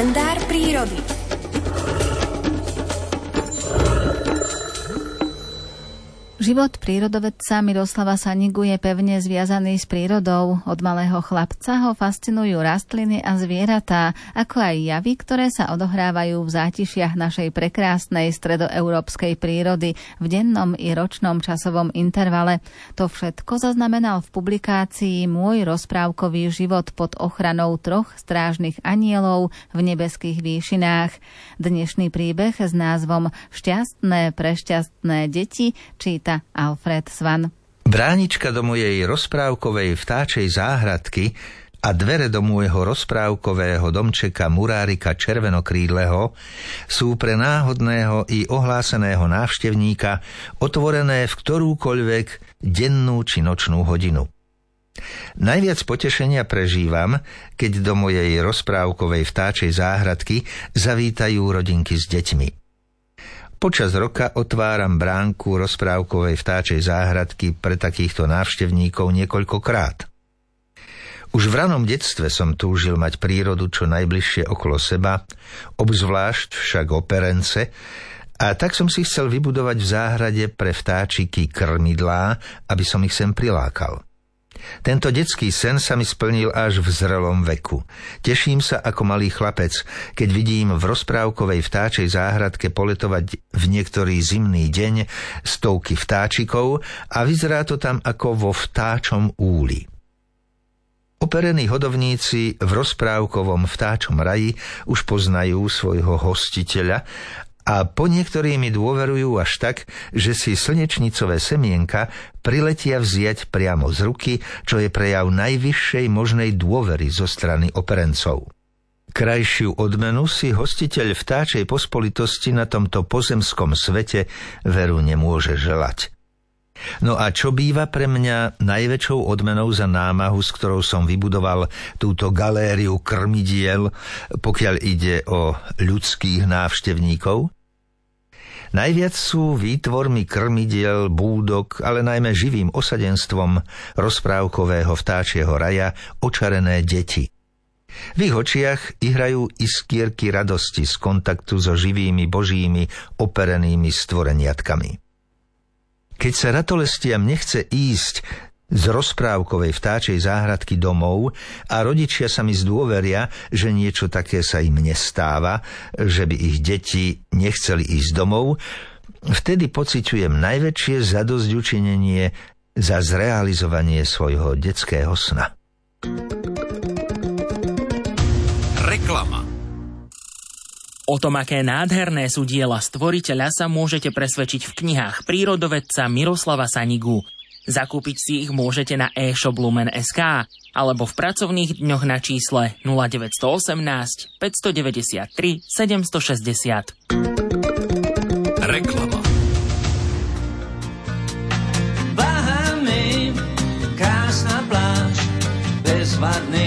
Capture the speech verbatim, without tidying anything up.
Kalendár prírody. Život prírodovedca Miroslava Sanigu je pevne zviazaný s prírodou. Od malého chlapca ho fascinujú rastliny a zvieratá, ako aj javy, ktoré sa odohrávajú v zátišiach našej prekrásnej stredoeurópskej prírody v dennom i ročnom časovom intervale. To všetko zaznamenal v publikácii Môj rozprávkový život pod ochranou troch strážnych anielov v nebeských výšinách. Dnešný príbeh s názvom Šťastné prešťastné deti číta Alfred Svan. Bránička do mojej rozprávkovej vtáčej záhradky a dvere do môjho rozprávkového domčeka Murárika červenokrídleho sú pre náhodného i ohláseného návštevníka otvorené v ktorúkoľvek dennú či nočnú hodinu. Najviac potešenia prežívam, keď do mojej rozprávkovej vtáčej záhradky zavítajú rodinky s deťmi. Počas roka otváram bránku rozprávkovej vtáčej záhradky pre takýchto návštevníkov niekoľkokrát. Už v ranom detstve som túžil mať prírodu čo najbližšie okolo seba, obzvlášť však operence, a tak som si chcel vybudovať v záhrade pre vtáčiky krmidlá, aby som ich sem prilákal. Tento detský sen sa mi splnil až v zrelom veku. Teším sa ako malý chlapec, keď vidím v rozprávkovej vtáčej záhradke poletovať v niektorý zimný deň stovky vtáčikov a vyzerá to tam ako vo vtáčom úli. Operení hodovníci v rozprávkovom vtáčom raji už poznajú svojho hostiteľa a po niektorí mi dôverujú až tak, že si slnečnicové semienka priletia vziať priamo z ruky, čo je prejav najvyššej možnej dôvery zo strany operencov. Krajšiu odmenu si hostiteľ vtáčej pospolitosti na tomto pozemskom svete veru nemôže želať. No a čo býva pre mňa najväčšou odmenou za námahu, s ktorou som vybudoval túto galériu krmidiel, pokiaľ ide o ľudských návštevníkov? Najviac sú výtvormi krmidiel, búdok, ale najmä živým osadenstvom rozprávkového vtáčieho raja očarené deti. V ich očiach ihrajú iskierky radosti z kontaktu so živými božími operenými stvoreniatkami. Keď sa ratolestiam nechce ísť z rozprávkovej vtáčej záhradky domov a rodičia sa mi zdôveria, že niečo také sa im nestáva, že by ich deti nechceli ísť domov, vtedy pociťujem najväčšie zadosťučinenie za zrealizovanie svojho detského sna. Reklama. O tom, aké nádherné sú diela stvoriteľa, sa môžete presvedčiť v knihách prírodovedca Miroslava Sanigu. Zakúpiť si ich môžete na e-shop lumen bodka es ká alebo v pracovných dňoch na čísle nula deväť jedna osem, päť deväť tri, sedem šesť nula. Reklama. Bahamy, krásna pláž, bezvadný